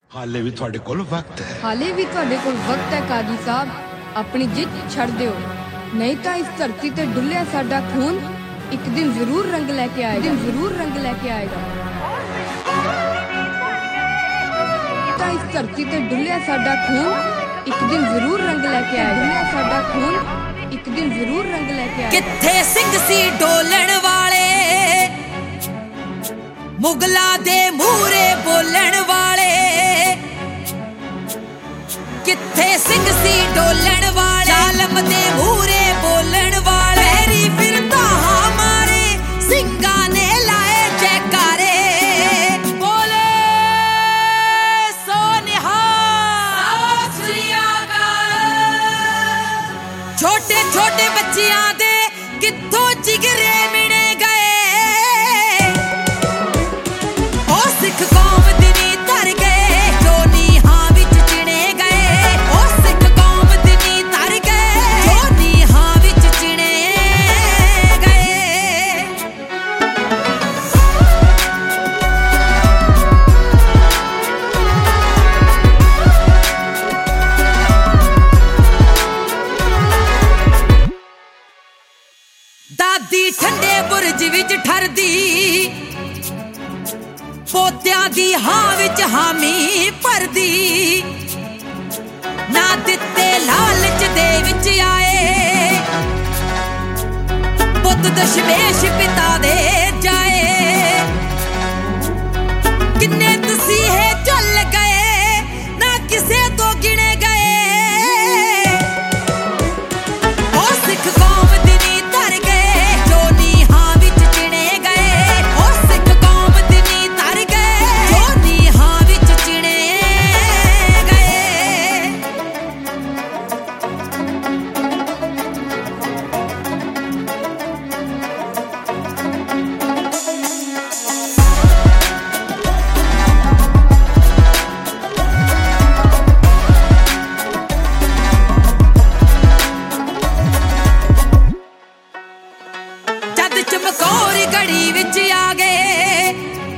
हाले भी तुहाडे कोल वक्त है। हाले भी तुहाडे कोल वक्त है काजी साहब, अपनी जिद छड़ दिओ, नहीं तो इस धरती ते डुलिया साडा खून एक दिन जरूर रंग लेके आएगा, जरूर रंग लेके आएगा। तो इस धरती ते डुलिया साडा खून एक दिन जरूर रंग लेके आएगा, डुलिया साडा खून एक दिन जरूर रंग लेके आएगा। किथे सिंह सी डोलन वाले, मुगला दे मूरे बोलन वाले, किथे सिंह सी डोलन वाले, जालम दे मूरे बोलन वाले। पैरी फिरदा हमारे सिंगा ने लाए जयकारे, बोले सो निहाल सत श्री अकाल। छोटे छोटे बच्चियां दे किथों जिगरे मिने गए, ओ सिख कौम दिनी तर गए, जो नीहां विच चिणे गए। ओ सिख कौम दिनी तर गए, जो नीहां विच चिणे गए। दादी ठंडे बुरज विच ठरदी, पोत्यां दी हां विच हामी भरदी। ना दित्ते लालच दे विच आए, पुत दशमेश पिता दे जाए। किन्ने तसीहे चल गए, ना किसे तो गिने गए। ओ सिख कौम दिनी तर गए, जो नीहां विच चिणे गए। ओ सिख कौम दिनी तर गए, जो नीहां विच चिणे गए। जद चमकौर गढ़ी विच आ गए,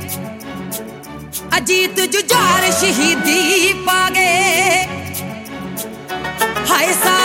अजीत जुझार शहीदी पा गए। हाय सा